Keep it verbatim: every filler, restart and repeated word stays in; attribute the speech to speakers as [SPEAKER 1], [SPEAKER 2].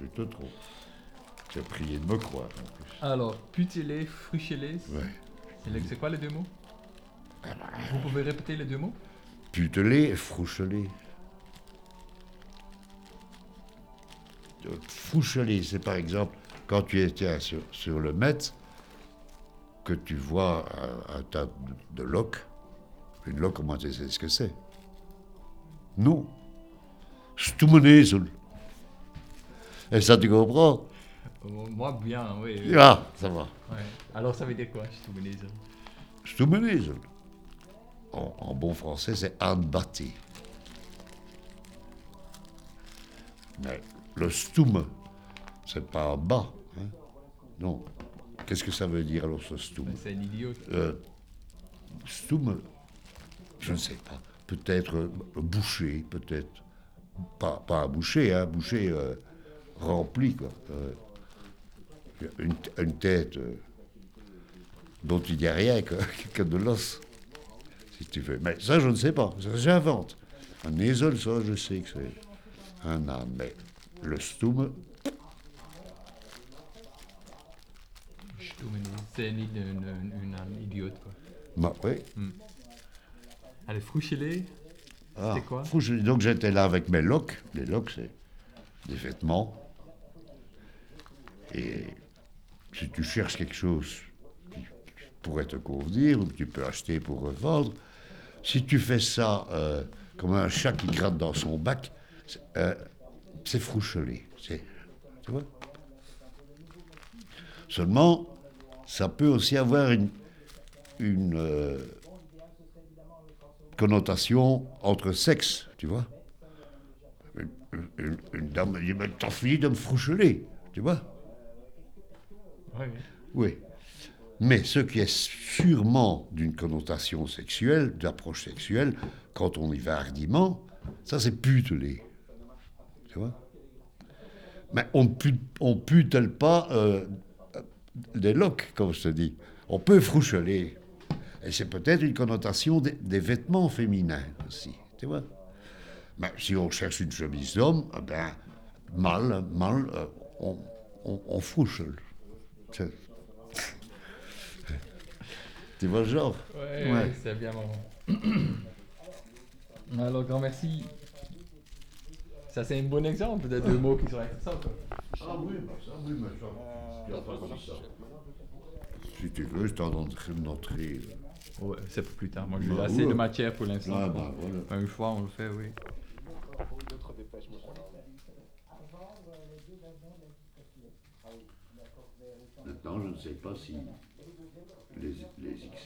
[SPEAKER 1] plutôt trop. Tu as prié de me croire, en plus.
[SPEAKER 2] Alors, putelé, fruchelé.
[SPEAKER 1] Ouais.
[SPEAKER 2] Et c'est quoi les deux mots?
[SPEAKER 1] Ah bah,
[SPEAKER 2] Vous pouvez répéter les deux mots?
[SPEAKER 1] putelé et frouchelé. Euh, Frouchelé, c'est par exemple quand tu étais sur, sur le Met, que tu vois un, un tas de loques. Une loque, comment tu sais ce que c'est? Non. Stoemenezel. Et ça, tu comprends?
[SPEAKER 2] Euh, Moi, bien, oui. oui.
[SPEAKER 1] Ah, ça va.
[SPEAKER 2] Ouais. Alors, ça veut dire quoi, Stoemenezel?
[SPEAKER 1] Stoemenezel. En, en bon français, c'est aanbati. Mais le stoem, c'est pas en bas. Hein? Non. Qu'est-ce que ça veut dire alors ce stoem?
[SPEAKER 2] C'est un idiote.
[SPEAKER 1] euh, Stoem, je ne sais pas. Peut-être euh, boucher, peut-être. Pas, pas un boucher, hein, boucher euh, rempli, quoi. Euh, une, une tête euh, dont il n'y a rien que, que de l'os, si tu veux. Mais ça, je ne sais pas. Ça, j'invente. Un ezel, ça, je sais que c'est un âne. Mais le stoem,
[SPEAKER 2] Stoemenezel. C'est un, id- une, une, une- un idiote, quoi.
[SPEAKER 1] bah, oui.
[SPEAKER 2] Allez, fruchelé.
[SPEAKER 1] Ah,
[SPEAKER 2] C'était quoi?
[SPEAKER 1] fou, je- donc j'étais là avec mes loques. Les loques, c'est des vêtements. Et si tu cherches quelque chose qui pourrait te convenir ou que tu peux acheter pour revendre, si tu fais ça euh, comme un chat qui gratte dans son bac, c'est, euh, c'est frouchelé. C'est, tu vois? Seulement, ça peut aussi avoir une, une euh, connotation entre sexes, tu vois? Une, une- une dame me dit, mais t'as fini de me froucheler, tu vois?
[SPEAKER 2] Oui.
[SPEAKER 1] Oui. Mais ce qui est sûrement d'une connotation sexuelle, d'approche sexuelle, quand on y va hardiment, ça c'est puteler. Tu vois? Mais on ne pute, on putelle pas euh, des loques, comme je te dis. On peut froucheler. Et c'est peut-être une connotation des, des vêtements féminins aussi. Tu vois? Mais si on cherche une chemise d'homme, eh ben, mal, mal, euh, on, on, on frouchele. Tu tu vois le genre?
[SPEAKER 2] Ouais,
[SPEAKER 1] Ouais.
[SPEAKER 2] c'est bien marrant. Alors, grand merci. Ça, c'est un bon exemple de deux mots qui sont intéressants, quoi.
[SPEAKER 1] Ah oui, bah ça, oui, mais ça. Tu as pas dit ça. Si tu veux, je t'en donnerai une entrée.
[SPEAKER 2] Ouais, c'est pour plus tard. Moi, j'ai
[SPEAKER 1] Bah,
[SPEAKER 2] assez
[SPEAKER 1] ouais.
[SPEAKER 2] de matière pour l'instant.
[SPEAKER 1] Ah, bah voilà.
[SPEAKER 2] Enfin, une fois, on le fait, oui.
[SPEAKER 1] Maintenant, je ne sais pas si les, les X